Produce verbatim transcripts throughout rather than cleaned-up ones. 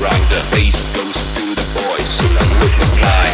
round. The bass goes to the boys, so I'm looking fly.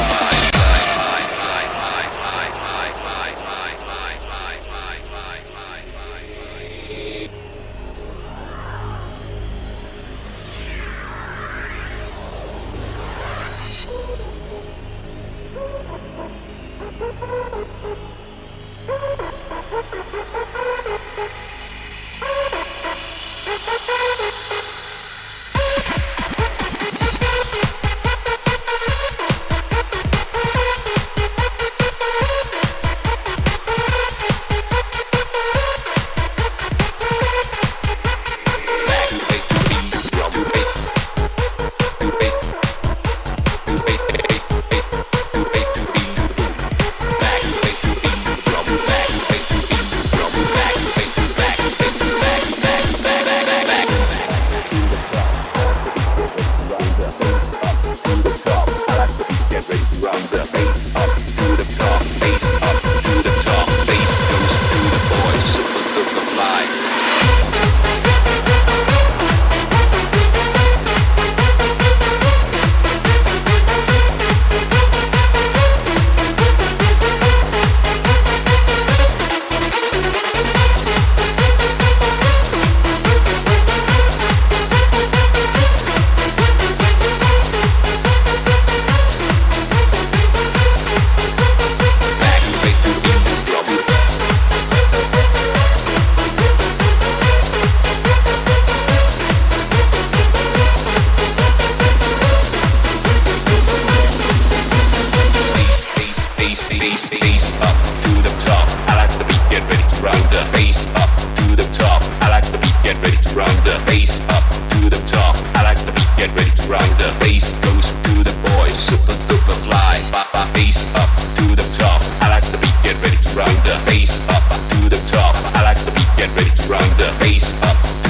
Bass up to the top. I like the beat, get ready to round the bass up to the top. I like the beat, get ready to round the bass up to the top. I like the beat, get ready to round the bass goes to the boys, super duper fly. Ba ba bass up to the top. I like the beat, get ready to round the bass up to the top. I like the beat, get ready to round the bass up